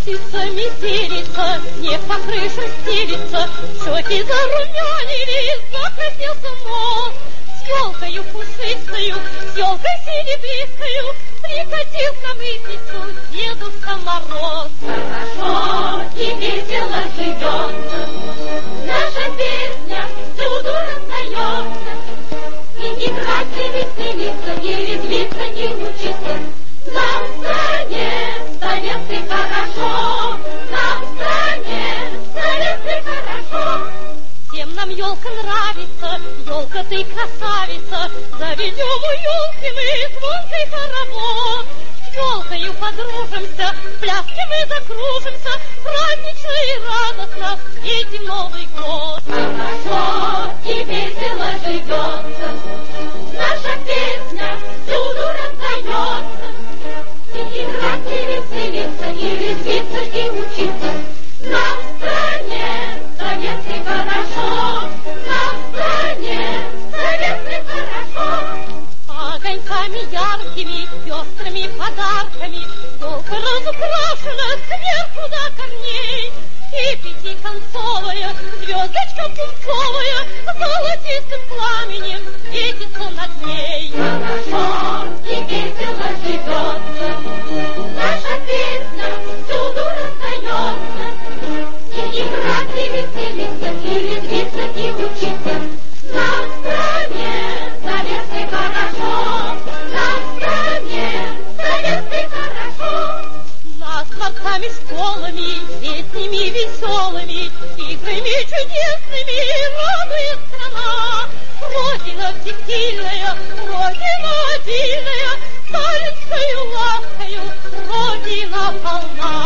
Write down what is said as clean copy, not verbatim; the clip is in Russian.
птицами селится, снег по крышам стелится, щеки зарумянились, закраснелся мост. С елкою пушистою, с елкой серебристою прикатил к нам изницу Дедушка Мороз. Хорошо и весело живется, наша песня всюду раздается. И играть, и веселиться, и резвиться, и учиться. Нам в стране советской хорошо, нам в стране советской хорошо. Всем нам елка нравится, елка ты красавица, заведем у елки мы звонкий хоровод. С елкою подружимся, в пляске мы закружимся, празднично и радостно встретим Новый год. Хорошо и весело живется, наша песня всюду раздается. И играть, и веселиться, и резвиться, и учиться. Нам в стране советской хорошо, нам в стране советской хорошо. Огоньками яркими, пестрыми подарками елка разукрашена сверху до корней. И пятиконцовая звездочка пунцовая золотистым пламенем светится над ней. Хорошо и весело живется, наша песня всюду раздается. И играть, и веселиться, и резвиться, и учиться. Нам в стране советской хорошо, нам в стране советской хорошо. Нас дворцами, школами, песнями веселыми, играми чудесными радует страна. Родина всесильная, Родина обильная, сталинскою ласкою Родина полна.